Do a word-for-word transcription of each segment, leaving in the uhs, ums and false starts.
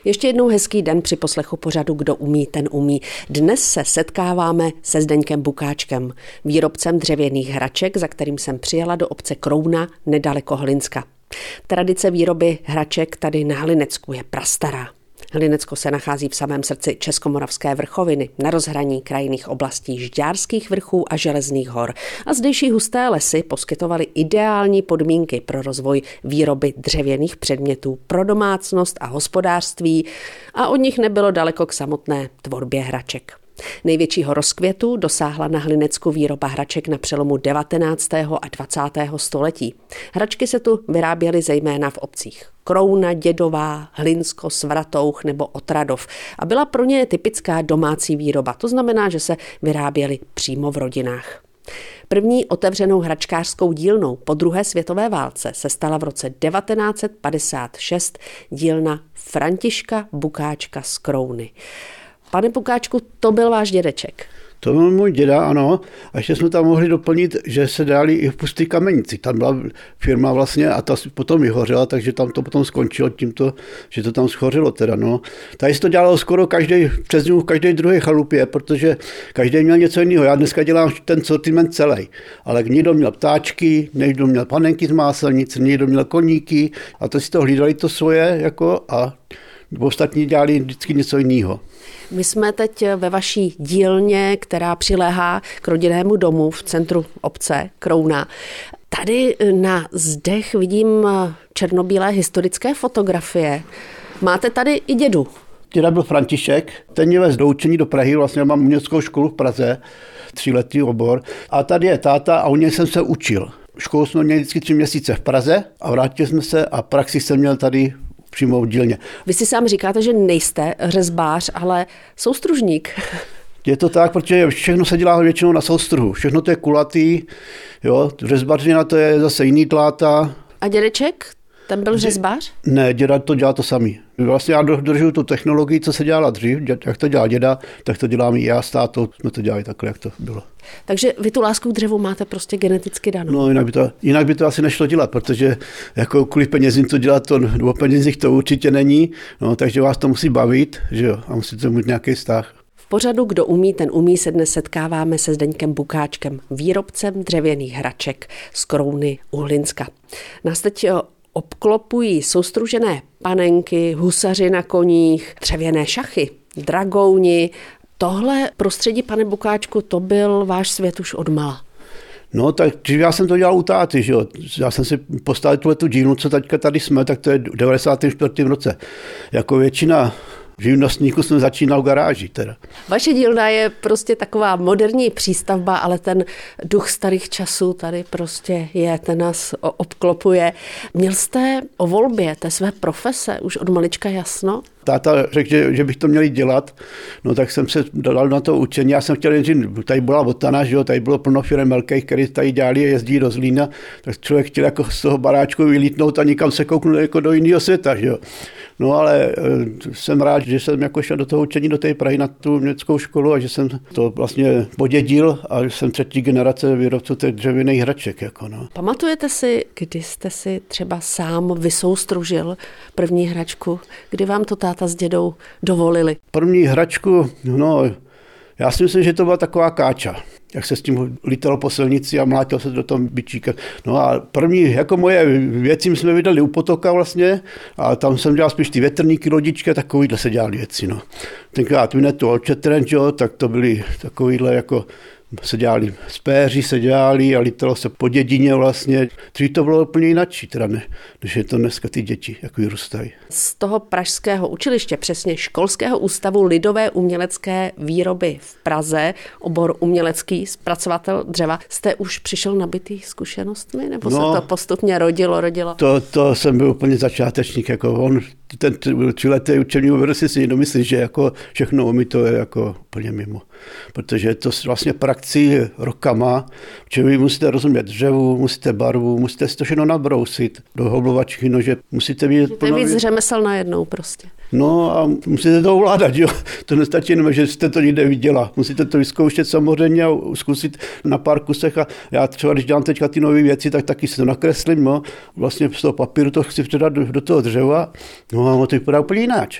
Ještě jednou hezký den při poslechu pořadu Kdo umí, ten umí. Dnes se setkáváme se Zdeňkem Bukáčkem, výrobcem dřevěných hraček, za kterým jsem přijela do obce Krouna nedaleko Hlinska. Tradice výroby hraček tady na Hlinecku je prastará. Hlinecko se nachází v samém srdci Českomoravské vrchoviny, na rozhraní krajinných oblastí Žďárských vrchů a Železných hor. A zdejší husté lesy poskytovaly ideální podmínky pro rozvoj výroby dřevěných předmětů pro domácnost a hospodářství a od nich nebylo daleko k samotné tvorbě hraček. Největšího rozkvětu dosáhla na Hlinecku výroba hraček na přelomu devatenáctého a dvacátého století. Hračky se tu vyráběly zejména v obcích Krouna, Dědová, Hlinsko, Svatouch nebo Otradov a byla pro ně typická domácí výroba. To znamená, že se vyráběly přímo v rodinách. První otevřenou hračkářskou dílnou po druhé světové válce se stala v roce devatenáct set padesát šest dílna Františka Bukáčka z Krouny. Pane Bukáčku, to byl váš dědeček. To byl můj děda, ano. A ještě jsme tam mohli doplnit, že se dali i v Pustý Kamenici. Tam byla firma vlastně a ta potom vyhořela, takže tam to potom skončilo tímto, že to tam schořilo teda, no. Tady se to dělalo skoro každý, přes dňů v každé druhé chalupě, protože každý měl něco jiného. Já dneska dělám ten sortiment celý, ale někdo měl ptáčky, někdo měl panenky z máselnic, někdo měl koníky a to si to hlídali to svoje, jako a ostatní dělali vždycky něco jiného. My jsme teď ve vaší dílně, která přiléhá k rodinnému domu v centru obce Krouna. Tady na zdech vidím černobílé historické fotografie. Máte tady i dědu. Děda byl František, ten mě vez do učení do Prahy, vlastně mám uměleckou školu v Praze, tříletý obor. A tady je táta a u něj jsem se učil. Školu jsme měli vždycky tři měsíce v Praze a vrátili jsme se a praxi jsem měl tady přímo v dílně. Vy si sám říkáte, že nejste řezbář, ale soustružník. Je to tak, protože všechno se dělá většinou na soustruhu. Všechno to je kulatý, jo, řezbařina to je zase jiný dláta. A dědeček? Ten byl řezbář? Ne, děda to dělá to samý. Vlastně já dodržuju tu technologii, co se dělala dřív, jak to dělá děda, tak to dělám i já s tátou, jsme to dělali takhle, jak to bylo. Takže vy tu lásku k dřevu máte prostě geneticky danou. No jinak by to, jinak by to asi nešlo dělat, protože jako kvůli penězím to dělat, to, o penězích to určitě není, no, takže vás to musí bavit, že jo, a musíte mít nějaký vztah. V pořadu Kdo umí, ten umí se dnes setkáváme se Zdeňkem Bukáčkem, výrobcem dřevěných hraček z Krouny u Hlinska. Nás teď obklopují soustružené panenky, husaři na koních, dřevěné šachy, dragouni. Tohle prostředí, pane Bukáčku, to byl váš svět už odmala. No tak dřív já jsem to dělal u táty, že jo. Já jsem si postavil tuhletu dílnu, co teďka tady jsme, tak to je v devadesátém čtvrtém roce. Jako většina živnostníků jsem začínal v garáži teda. Vaše dílna je prostě taková moderní přístavba, ale ten duch starých časů tady prostě je, ten nás obklopuje. Měl jste o volbě té své profese už od malička jasno? Táta řekl, že, že bych to měl dělat, no tak jsem se dal na to učení. Já jsem chtěl jen, tady byla Votana, že jo, tady bylo plno firem velkých, který tady dělali a jezdí do Zlína, tak člověk chtěl jako z toho baráčku vylítnout a nikam se kouknout jako do jiného světa, že jo. No ale e, jsem rád, že jsem jako šel do toho učení do té Prahy na tu uměleckou školu a že jsem to vlastně podědil a že jsem třetí generace výrobců těch dřevěných hraček. Jako no. Pamatujete si, kdy jste si třeba sám vysoustružil první hračku, kdy vám to táta s dědou dovolili? První hračku, no já si myslím, že to byla taková káča. Jak se s tím lítalo po silnici a mlátil se do toho bičíka. No a první, jako moje věci jsme vydali u potoka vlastně a tam jsem dělal spíš ty větrníky, lodičky a takovýhle se dělali věci, no. Tenkrát Vinetu Olčetren, tak to byly takovýhle jako se dělali spéři, se dělali a lítalo se po dědině vlastně. Dřív to bylo úplně jinačí, teda ne, než je to dneska ty děti, jak vyrůstají. Z toho pražského učiliště, přesně Školského ústavu lidové umělecké výroby v Praze, obor umělecký zpracovatel dřeva, jste už přišel nabitý zkušenostmi, nebo no, se to postupně rodilo, rodilo? To, to jsem byl úplně začátečník, jako on, ten tříletý učební obor si si domyslí, že jako všechno umí, to je jako úplně mimo. Protože to vlastně praxi rokama, že vy musíte rozumět dřevu, musíte barvu, musíte si to všechno nabrousit do hoblovačky, no, že musíte být... To je víc řemesel najednou prostě. No a musíte to ovládat, jo. To nestačí jenom, že jste to někde viděla. Musíte to vyzkoušet samozřejmě a zkusit na pár kusech a já třeba, když dělám teďka ty nové věci, tak taky si to nakreslím, no. Vlastně z toho papíru to chci předat do, do toho dřeva, no a to vypadá úplně jináč.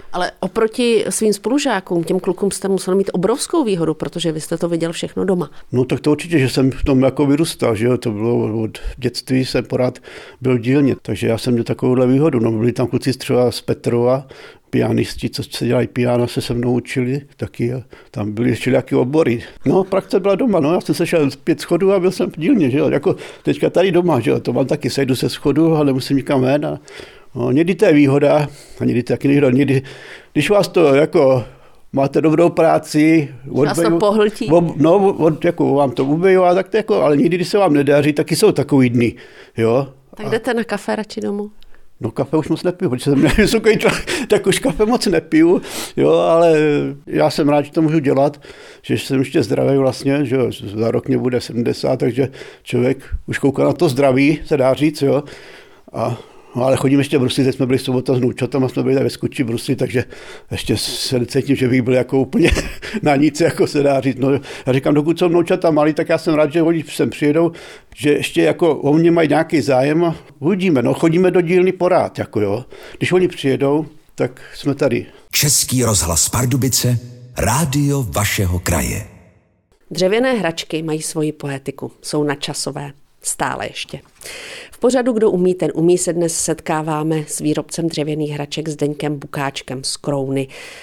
Ale oproti svým spolužákům, těm klukům jste musel mít obrovskou výhodu, protože vy jste to viděl všechno doma. No tak to určitě, že jsem v tom jako vyrůstal, že jo, to bylo od dětství, jsem pořád byl v dílně, takže já jsem měl takovouhle výhodu. No byli tam kluci třeba z Petrova, pianisti, co se dělají piano, se se mnou učili, taky tam byly ještě nějaké obory. No, praxe byla doma, no, já jsem se šel pět schodů a byl jsem v dílně, že jo, jako teďka tady doma, že jo, to mám taky, sejdu se schodu, ale musím nikam ven a no, někdy to je výhoda, a někdy taky nevýhoda, někdy, když vás to jako máte dobrou práci, vás to pohltí. Ob, no, od, jako vám to ubejová, tak to jako, ale někdy, když se vám nedaří, taky jsou takový dny, jo. Tak a jdete na kafe radši domů? No kafe už moc nepiju, protože jsem vysoký člověk, tak už kafe moc nepiju, jo, ale já jsem rád, že to můžu dělat, že jsem ještě zdravý vlastně, že jo, za rok mě bude sedmdesát, takže člověk už kouká na to zdraví, se dá říct, jo, a no, ale chodím ještě v Brusli, teď jsme byli sobota s vnoučatama, jsme byli tady ve Skuči v Brusli, takže ještě se necítím, že bych byl jako úplně na nic, jako se dá říct. No, já říkám, dokud jsou vnoučata malí, tak já jsem rád, že oni sem přijedou, že ještě jako o mě mají nějaký zájem a uvidíme, no, chodíme do dílny porád, jako jo. Když oni přijedou, tak jsme tady. Český rozhlas Pardubice, rádio vašeho kraje. Dřevěné hračky mají svoji poetiku, jsou nadčasové. Stále ještě. V pořadu Kdo umí, ten umí se dnes setkáváme s výrobcem dřevěných hraček Zdeňkem Bukáčkem z Krouny.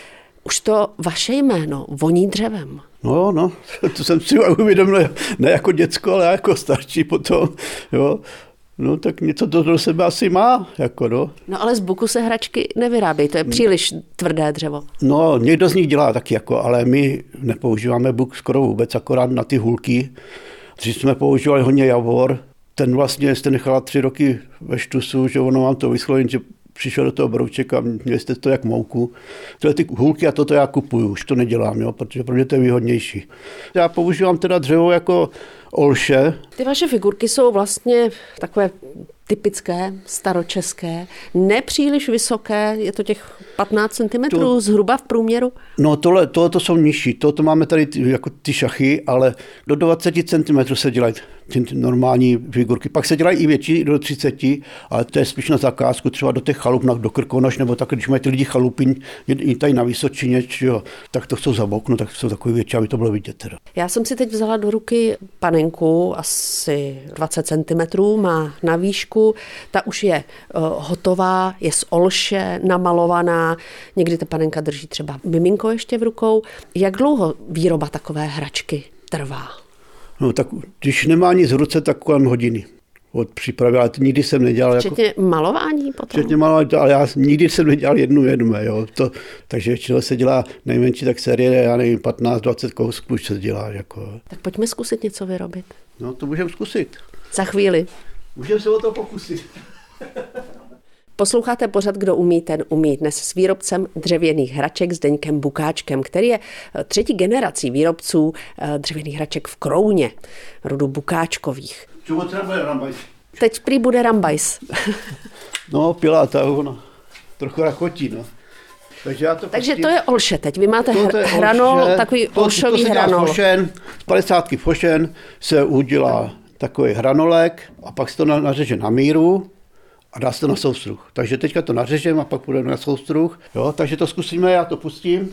Už to vaše jméno voní dřevem. No, no, to jsem si uvědomil, ne jako děcko, ale jako starší potom, jo. No tak něco to do sebe asi má, jako no. No ale z buku se hračky nevyrábějí, to je příliš tvrdé dřevo. No, někdo z nich dělá taky, jako, ale my nepoužíváme buk skoro vůbec, akorát na ty hůlky. Dřív jsme používali hodně javor, ten vlastně jste nechala tři roky ve štusu, že ono vám to vyschlo, že přišel do toho brouček a měli jste to jak mouku. Tyhle ty hůlky a toto já kupuju, už to nedělám, jo, protože pro mě to je výhodnější. Já používám teda dřevo jako olše. Ty vaše figurky jsou vlastně takové typické, staročeské, nepříliš vysoké, je to těch patnáct centimetrů to, zhruba v průměru? No tohle, tohle to jsou nižší, tohle to máme tady ty, jako ty šachy, ale do dvacet centimetrů se dělají ty normální figurky. Pak se dělají i větší, do třicet, ale to je spíš na zakázku, třeba do těch chalup, do Krkonoš, nebo tak, když mají ty lidi chalupy i tady na Vysočině, jo, tak to chcou zaboknout, tak jsou takový větší, aby to bylo vidět. Teda. Já jsem si teď vzala do ruky panenku, asi dvacet centimetrů, má na výšku, ta už je uh, hotová, je z olše, namalovaná, někdy ta panenka drží třeba miminko ještě v rukou. Jak dlouho výroba takové hračky trvá? No tak když nemá nic v ruce, tak kolem hodiny od přípravy, ale to nikdy jsem nedělal. Včetně jako, malování potom? Včetně malování, ale já nikdy jsem nedělal jednu jednu, jo. To, takže většinou se dělá nejmenší tak série, já nevím, patnáct dvacet kousků už se dělá. Jako. Tak pojďme zkusit něco vyrobit. No to můžeme zkusit. Za chvíli. Můžeme se o to pokusit. Posloucháte pořad Kdo umí, ten umí. Dnes s výrobcem dřevěných hraček Zdeňkem Bukáčkem, který je třetí generací výrobců dřevěných hraček v Krouně, rodu Bukáčkových. Čemu třeba bude rambajs? Teď prý bude rambajs. No, pilá, ono trochu rachotí, no. Takže, já to Takže to je olše teď. Vy máte hr- hranol, olše, takový to, olšový to se hranol. Fošen, z padesátky fošen se udělá takový hranolek a pak se to nařeže na míru a dá se to na soustruh. Takže teďka to nařežeme a pak půjdeme na soustruh. Jo, takže to zkusíme, já to pustím.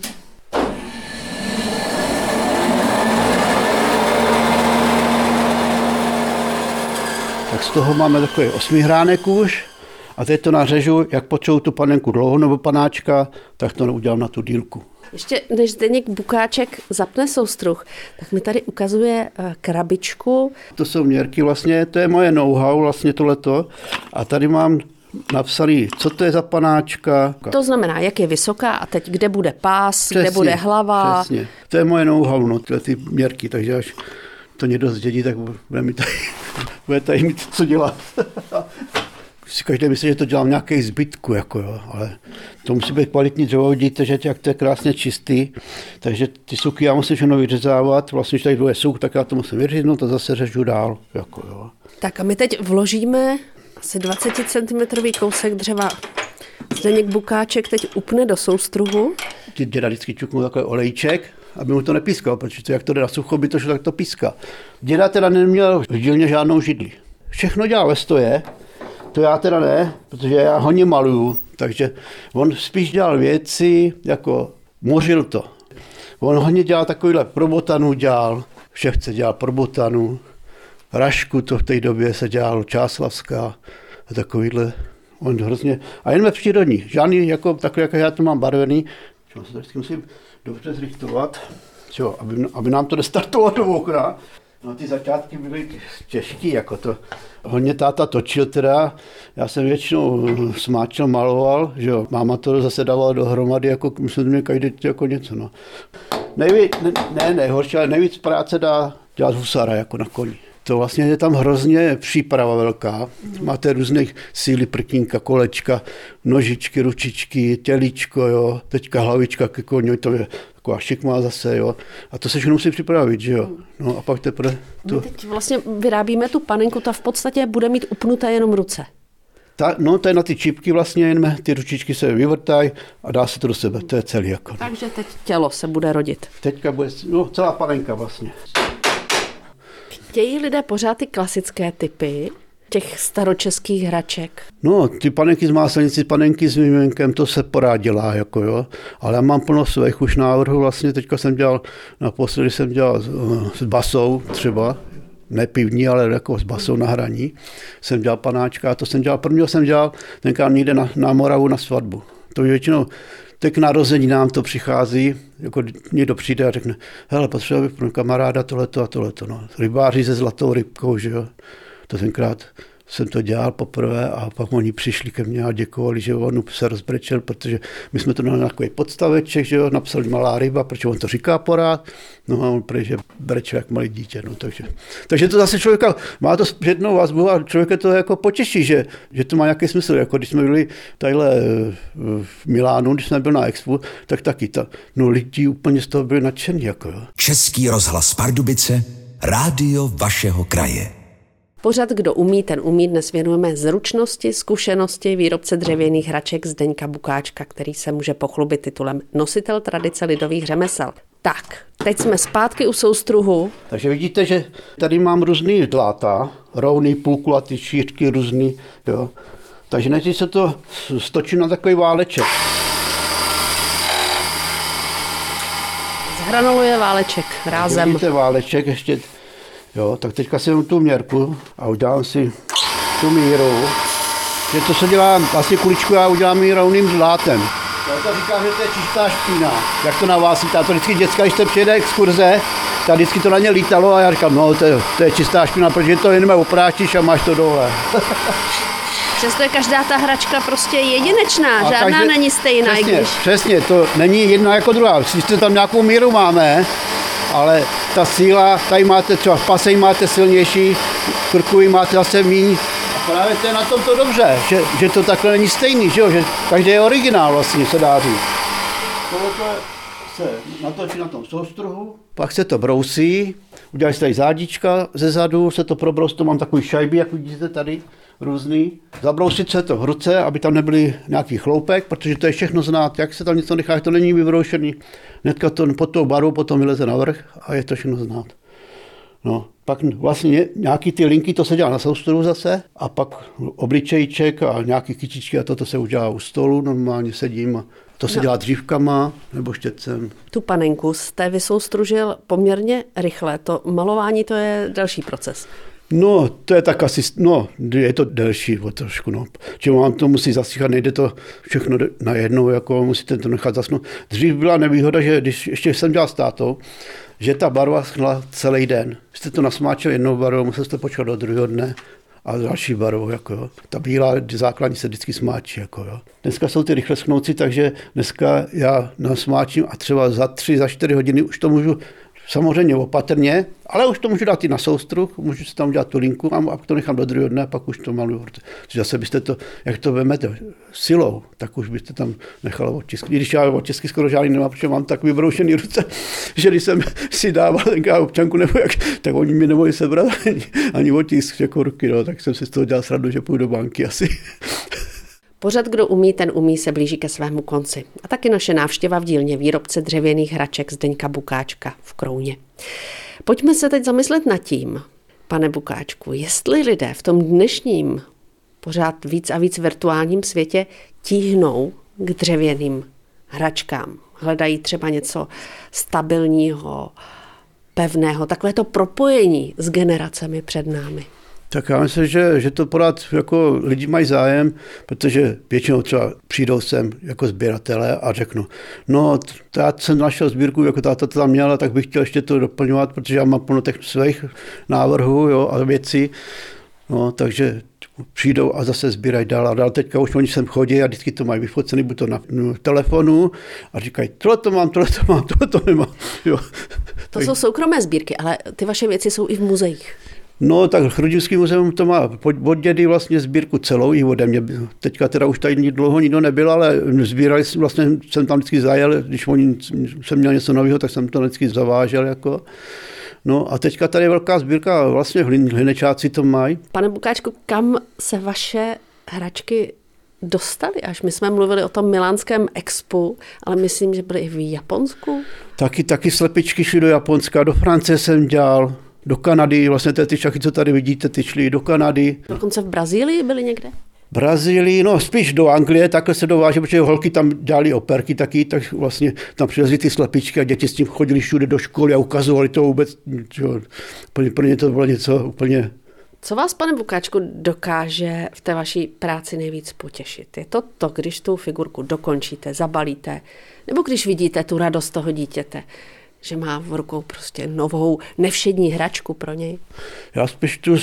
Tak z toho máme takový osmihránek už a teď to nařežu, jak potřebuji tu panenku dlouho nebo panáčka, tak to udělám na tu dílku. Ještě než Zdeněk Bukáček zapne soustruh, tak mi tady ukazuje krabičku. To jsou měrky vlastně, to je moje know-how vlastně tohleto a tady mám napsaný, co to je za panáčka. To znamená, jak je vysoká a teď kde bude pás, přesně, kde bude hlava. Přesně, to je moje know-how, no, tyhle ty měrky, takže až to někdo zdědí, tak bude, mi tady, bude tady mít co dělat. Si každý myslí, že to dělám nějaký zbytku, jako jo, ale to musí být kvalitní dřevo, vidíte, že jak to je krásně čistý, takže ty suky já musím všechno vyřezávat, vlastně, když tady dvě suk, tak já to musím vyřeznout a zase řežu dál, jako jo. Tak a my teď vložíme asi dvacet centimetrů kousek dřeva. Zdeněk Bukáček teď upne do soustruhu. Ty děda vždycky čuknul takový olejček, aby mu to nepískal, protože to, jak to jde na sucho, by to šlo, tak to píská. Děda teda neměl v dílně žádnou židli. Všechno dělal ve stoje, to já teda ne, protože já hodně maluju, takže on spíš dělal věci, jako mořil to. On hodně dělal takovýhle pro botanu, dělal, Ševce dělal pro botanu, Rašku to v té době se dělalo, Čáslavská a takovýhle. On hrozně, a jen ve přírodní, žádný jako takový, jako já to mám barvený, čo se to vždycky musím dobře zrichtovat, čo, aby, aby nám to nestartovalo do okna. No ty začátky byly těžký, jako to. Hodně táta točil teda, já jsem většinou smáčel, maloval, že jo, máma to zase dávala dohromady, jako myslím, mě každý jako něco, no. Nejvíc, ne, ne, nejhorší, ale nejvíc práce dá dělat husára, jako na koni. To vlastně je tam hrozně příprava velká. Máte různé síly, prkínka, kolečka, nožičky, ručičky, tělíčko, jo. Teďka hlavička ke koni, to je taková šikma zase, jo. A to se všechno musí připravit, že jo. No a pak teprve to... My teď vlastně vyrábíme tu panenku, ta v podstatě bude mít upnuté jenom ruce. Ta, no to je na ty čípky vlastně, jen ty ručičky se vyvrtají a dá se to do sebe, to je celý jako. Takže teď tělo se bude rodit. Teďka bude, no celá panenka vlastně. Chtějí lidé pořád ty klasické typy těch staročeských hraček? No, ty panenky z máselnici, panenky s výjimkem, to se porád dělá, jako jo. Ale já mám plno svých už návrhů, vlastně teďka jsem dělal, naposledy jsem dělal s, s basou třeba, ne pivní, ale jako s basou na hraní. Jsem dělal panáčka a to jsem dělal, prvního jsem dělal tenkrát někde na, na Moravu na svatbu. To většinou tak narození nám to přichází, jako někdo přijde a řekne, hele, potřeboval bych pro kamaráda tohleto a tohleto, no. Rybáři se zlatou rybkou, že jo. To tenkrát jsem to dělal poprvé a pak oni přišli ke mně a děkovali, že on se rozbrečel, protože my jsme to dali na takový podstaveček, že jo, napsali malá ryba, protože on to říká porád, no a on protože brečel jak malý dítě, no takže. Takže to zase člověka, má to jednou vazbu a člověka to jako potěší, že, že to má nějaký smysl, jako když jsme byli tadyhle v Milánu, když jsme byli na Expu, tak taky, ta, no lidi úplně z toho byli nadšení, jako jo. Český rozhlas Pardubice, rádio vašeho kraje. Pořad Kdo umí, ten umí dnes věnujeme zručnosti, zkušenosti výrobce dřevěných hraček Zdeňka Bukáčka, který se může pochlubit titulem Nositel tradice lidových řemesel. Tak, teď jsme zpátky u soustruhu. Takže vidíte, že tady mám různý dláta, rovný, půlkulatý, šířky různý, jo. Takže než se to stočí na takový váleček. Zhranoluje váleček rázem. Vidíte váleček ještě. Jo, tak teďka si mám tu měrku a udělám si tu míru. Že to se dělá, vlastně kuličku já udělám i rovným zlátem. Já to říkám, že to je čistá špína. Jak to na vás lítá? To vždycky děcka, když se přijede exkurze, tak vždycky to na ně lítalo a já říkám, no to je, to je čistá špína, protože to jenom opráštíš a máš to dole. Přesto je každá ta hračka prostě jedinečná, a žádná každý, není stejná. Přesně, když... přesně, to není jedna jako druhá. Když tam nějakou míru máme, ale ta síla, tady máte třeba v pase máte silnější, v krku máte zase míň. A právě to je na tom to dobře, že, že to takhle není stejný, že, jo? Že každý je originál vlastně, se dá říct. Tohle se natočí na tom soustruhu, pak se to brousí, udělají se tady zádička ze zadu, se to probrousí, to mám takový šajby, jak vidíte tady, různý. Zabrousit se to v ruce, aby tam nebyly nějaký chloupek, protože to je všechno znát, jak se tam něco nechá, to není vybroušený. Hnedka to pod tou barvou potom vyleze navrch a je to všechno znát. No, pak vlastně nějaký ty linky, to se dělá na soustruhu zase a pak obličejček a nějaký kytičky a toto se udělá u stolu, normálně sedím a to se no. dělá dřívkama nebo štětcem. Tu panenku jste vysoustružil poměrně rychle, to malování to je další proces. No, to je tak asi, no, je to delší o trošku, no. Čím vám to musí zasychat, nejde to všechno najednou, jako musíte to nechat zasnout. Dřív byla nevýhoda, že když ještě jsem dělal s tátou, že ta barva schla celý den. Jste to nasmáčeli jednou barvou, musel jste počkat do druhého dne a další barvou, jako jo. Ta bílá základní se vždycky smáčí, jako jo. Dneska jsou ty rychle schnoucí, takže dneska já nasmáčím a třeba za tři, za čtyři hodiny už to můžu samozřejmě opatrně, ale už to můžu dát i na soustruh, můžu si tam udělat tu linku a to nechám do druhého dne a pak už to maluju. Protože zase byste to, jak to vemete silou, tak už byste tam nechala otisk. I když já otisky skoro žádný nemám, protože mám tak vybroušený ruce, že když jsem si dával tenkrát občanku nebo jak, tak oni mi nemohli sebrat ani, ani otisk jako ruky, no, tak jsem si z toho dělal srandu, že půjdu do banky asi. Pořad Kdo umí, ten umí se blíží ke svému konci. A taky naše návštěva v dílně výrobce dřevěných hraček Zdeňka Bukáčka v Krouně. Pojďme se teď zamyslet nad tím, pane Bukáčku, jestli lidé v tom dnešním pořád víc a víc virtuálním světě tíhnou k dřevěným hračkám. Hledají třeba něco stabilního, pevného, takové to propojení s generacemi před námi. Tak já myslím, že, že to pořád jako lidi mají zájem, protože většinou třeba přijdou sem jako sběratelé a řeknou, no já jsem našel sbírku, jako táta to tam měla, tak bych chtěl ještě to doplňovat, protože já mám plno těch svých návrhů, jo, a věcí. No, takže přijdou a zase sbírají dál a dál. Teďka už oni sem chodí a vždycky to mají vyfocený, buď to na telefonu a říkají, tohle to mám, tohle to mám, tohle to nemám. Jo. To jsou soukromé sbírky, ale ty vaše věci jsou i v muzeích. No, tak Chrudimský muzeum to má od dědy vlastně sbírku celou i ode mě. Teďka teda už tady dlouho nikdo nebyl, ale sbírali vlastně, jsem tam vždycky zajel, když oni, jsem měl něco nového, tak jsem to vždycky zavážel. Jako. No a teďka tady je velká sbírka, vlastně hlinečáci to mají. Pane Bukáčku, kam se vaše hračky dostaly? Až my jsme mluvili o tom milánském expu, ale myslím, že byly i v Japonsku. Taky, taky slepičky šly do Japonska, do Francie jsem dělal, do Kanady, vlastně ty šachy, co tady vidíte, ty šly do Kanady. Dokonce v Brazílii byly někde? Brazílii, no spíš do Anglie, takhle se dováže, protože holky tam dělali operky taky, tak vlastně tam přivezli ty slepičky a děti s tím chodili všude do školy a ukazovali to vůbec, čo, pro ně to bylo něco úplně. Co vás, pane Bukáčku, dokáže v té vaší práci nejvíc potěšit? Je to to, když tu figurku dokončíte, zabalíte, nebo když vidíte tu radost toho dítěte, že má v rukou prostě novou nevšední hračku pro něj? Já spíš tu,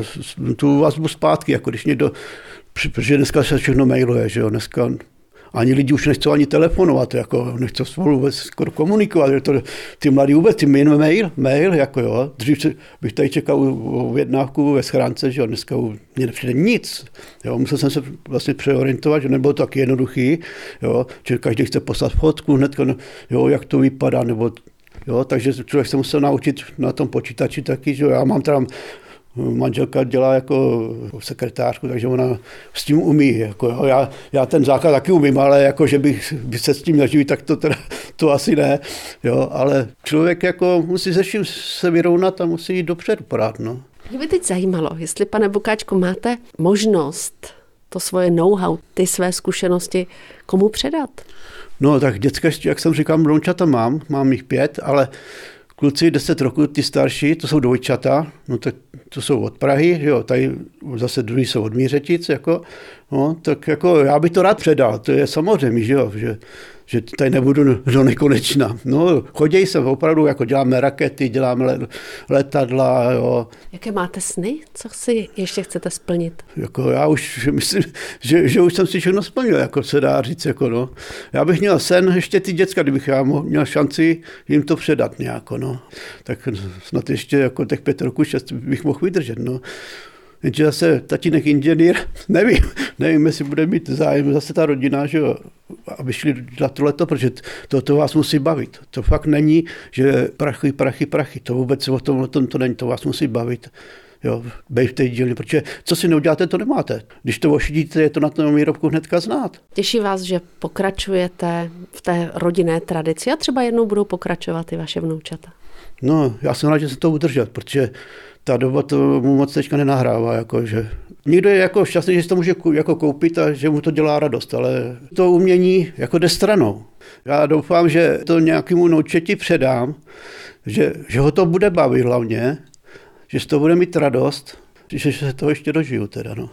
tu vazbu zpátky, jako když někdo, protože dneska se všechno mailuje, že jo, dneska ani lidi už nechcou ani telefonovat, jako nechcou spolu vůbec skoro komunikovat, že to, ty mladí vůbec, ty jen mail, mail, jako jo, dřív bych tady čekal o objednávku ve schránce, že jo, dneska mě nepřijde nic, jo, musel jsem se vlastně přeorientovat, že nebylo to tak jednoduchý, jo, že každý chce poslat fotku hnedka, jo, jak to vypadá, nebo jo, takže člověk se musel naučit na tom počítači taky, že jo, já mám teda, manželka dělá jako sekretářku, takže ona s tím umí. Jako, jo. Já, já ten základ taky umím, ale jako, že bych by se s tím naživil, tak to, teda, to asi ne. Jo. Ale člověk jako musí se vším se vyrovnat a musí jít dopředu pořád. No. Mě by teď zajímalo, jestli, pane Bukáčku, máte možnost to svoje know-how, ty své zkušenosti komu předat? No tak děcka, jak jsem říkal, mluvčata mám, mám jich pět, ale kluci deset roků, ty starší, to jsou dvojčata, no tak to jsou od Prahy, že jo, tady zase druhý jsou od Mířetic, jako, no, tak jako já bych to rád předal, to je samozřejmě, že jo, že, že tady nebudu do nekonečna. No, chodějí se opravdu, jako děláme rakety, děláme letadla, jo. Jaké máte sny? Co si ještě chcete splnit? Jako já už myslím, že, že už jsem si všechno splnil, jako se dá říct, jako no. Já bych měl sen ještě ty děcka, kdybych já měl šanci jim to předat nějako, no. Tak snad ještě jako těch pět roků, šest bych mohl vydržet, no. Jenže zase tatínek inženýr, nevím, nevím, jestli bude mít zájem zase ta rodina, že jo, aby šli na tohleto, protože to, to vás musí bavit. To fakt není, že prachy, prachy, prachy, to vůbec o tom, o tom to není, to vás musí bavit. Jo, bej v té dílně, protože co si neuděláte, to nemáte. Když to ošidíte, je to na tom výrobku hnedka znát. Těší vás, že pokračujete v té rodinné tradici a třeba jednou budou pokračovat i vaše vnoučata? No, já jsem rád, že se to udržel, protože ta doba to mu moc teďka nenahrává. Jako, že někdo je jako šťastný, že si to může jako koupit a že mu to dělá radost, ale to umění jako jde stranou. Já doufám, že to nějakému noučeti předám, že, že ho to bude bavit hlavně, že z toho bude mít radost, že se toho ještě dožiju teda, no.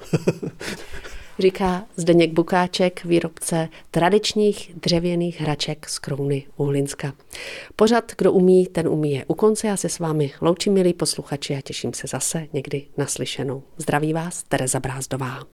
Říká Zdeněk Bukáček, výrobce tradičních dřevěných hraček z Krouny u Hlinska. Pořad, kdo umí, ten umí, je u konce. Já se s vámi loučím, milí posluchači, a těším se zase někdy naslyšenou. Zdraví vás Tereza Brázdová.